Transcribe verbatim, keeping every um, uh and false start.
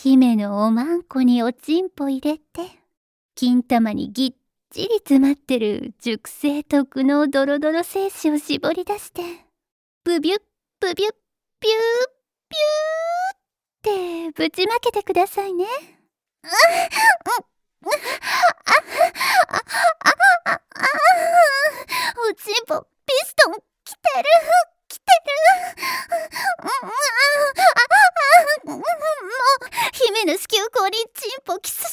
姫のおまんこにおちんぽ入れて、金玉にぎっちり詰まってる熟成特濃ドロドロ精子を絞り出して、ブビュッブビュッピューピューってぶちまけてくださいね。おちんぽピストンきてるきてる。もう姫の子宮口にチンポキス